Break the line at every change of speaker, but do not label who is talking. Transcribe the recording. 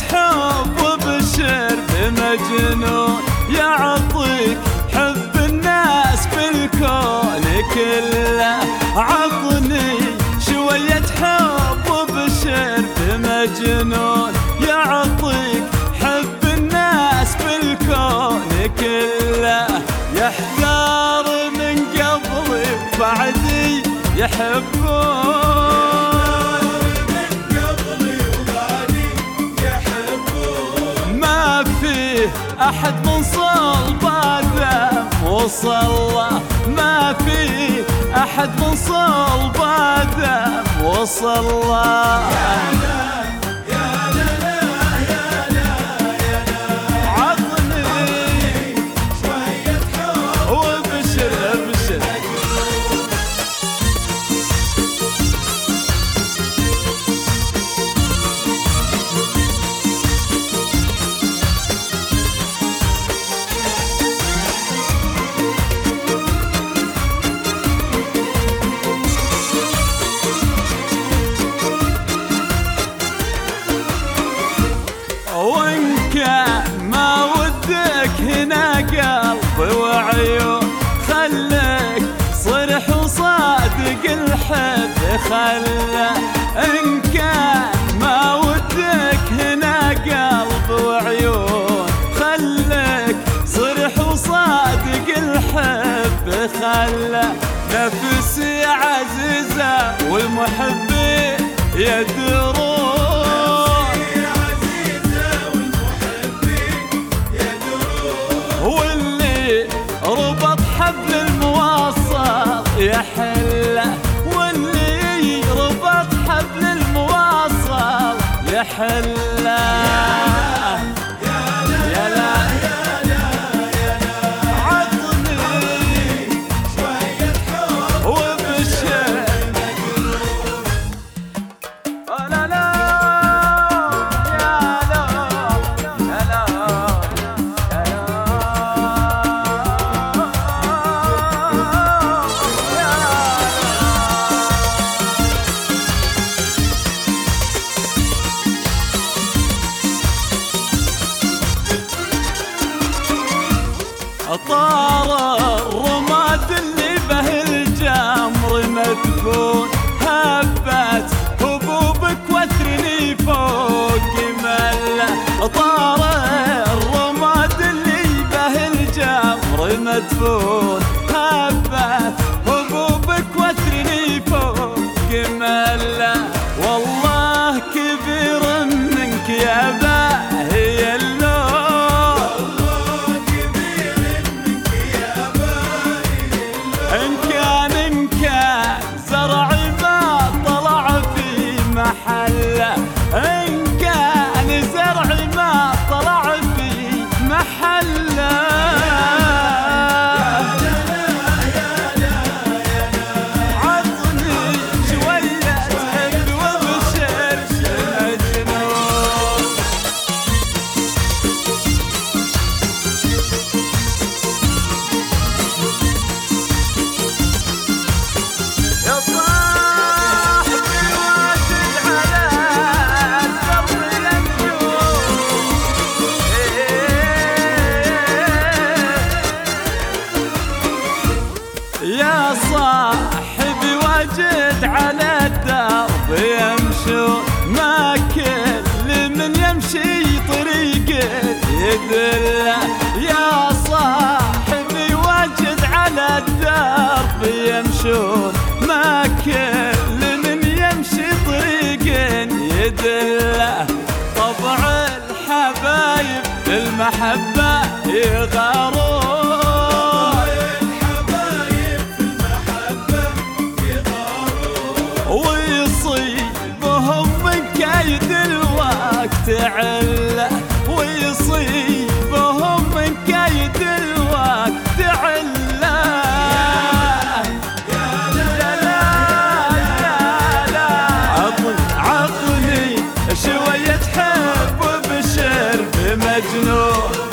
حب وبشر بمجنون يعطيك حب الناس بالكون كله. عطني شوية حب وبشر بمجنون يعطيك حب الناس بالكون كله. يحتار من قبلي وبعدي يحبون، ما فيه أحد من صلب آدم وصل، ما فيه أحد من صلب آدم وصل. وإن كان ما ودك هنا قلبي وعيون، خليك صرح وصادق الحب خله. إن كان ما ودك هنا قلبي وعيون، خليك صرح وصادق الحب خله. نفسي عزيزة والمحبين يدرون، واللي ربط حبل المواصل يحله، واللي ربط حبل المواصل يحله. طار الرماد اللي به الجمر مدفون، هبت هبوبك وترني فوق مله. طار الرماد اللي به الجمر مدفون، هبت هبوبك وترني فوق مله. والله كبير منك يا باهي اللون، إن كان زرعي ما طلع في محله، إن كان زرعي ما طلع في محله. عطني شوية حب وبشر بمجنون. يا صاحبي واجد على الدرب لمجون، يا صاحبي واجد على الدرب يمشون، ما كل من يمشي طريقه يدله. يا صاحبي واجد على الدرب يمشون، ما كل من يمشي طريق يدله. طبع الحبايب المحبة يغارون، ويصيبهم من كيد الوقت عله، ويصيبهم من كيد الوقت عله. عطني شوية حب وبشر بمجنون.